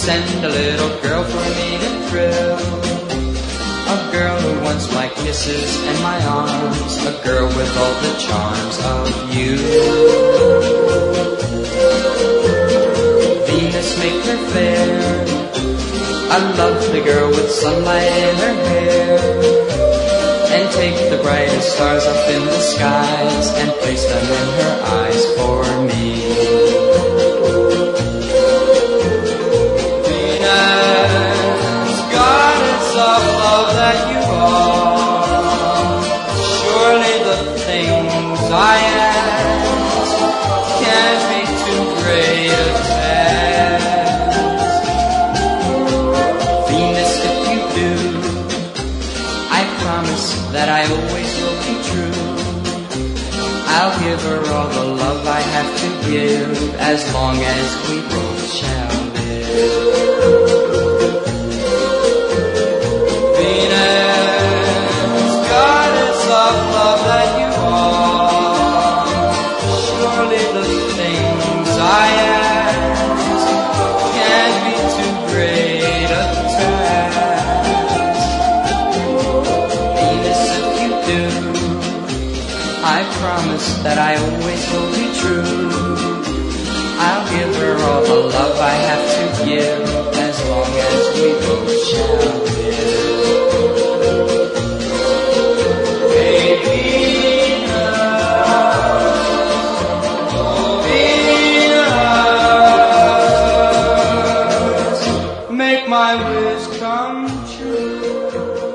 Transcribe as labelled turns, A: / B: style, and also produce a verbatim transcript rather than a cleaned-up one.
A: send a little girl for me to thrill. A girl who wants my kisses and my arms, a girl with all the charms of you. Venus, make her fair, a lovely girl with sunlight in her hair, and take the brightest stars up in the skies and place them in her eyes for me. Venus, goddess of love that you are, surely the things I ask can't be too great a task. Venus, if you do, I promise that I always will be true. I'll give her all the love I have to give, as long as we both shall live. Venus, goddess of love that you are, surely the things I ask can't be too great a task. Venus, if you do, I promise that I always will be true. I'll give her all the love I have to give, as long as we both shall live. Hey, Venus, Venus, make my wish come true.